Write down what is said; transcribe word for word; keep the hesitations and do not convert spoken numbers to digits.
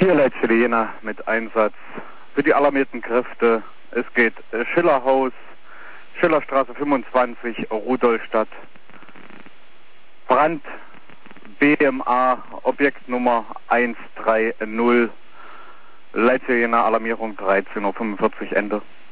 Hier Leitstelle Jena mit Einsatz für die alarmierten Kräfte. Es geht Schillerhaus, Schillerstraße fünfundzwanzig, Rudolstadt. Brand, B M A, Objektnummer eins drei null. Leitstelle Jena, Alarmierung dreizehn Uhr fünfundvierzig, Ende.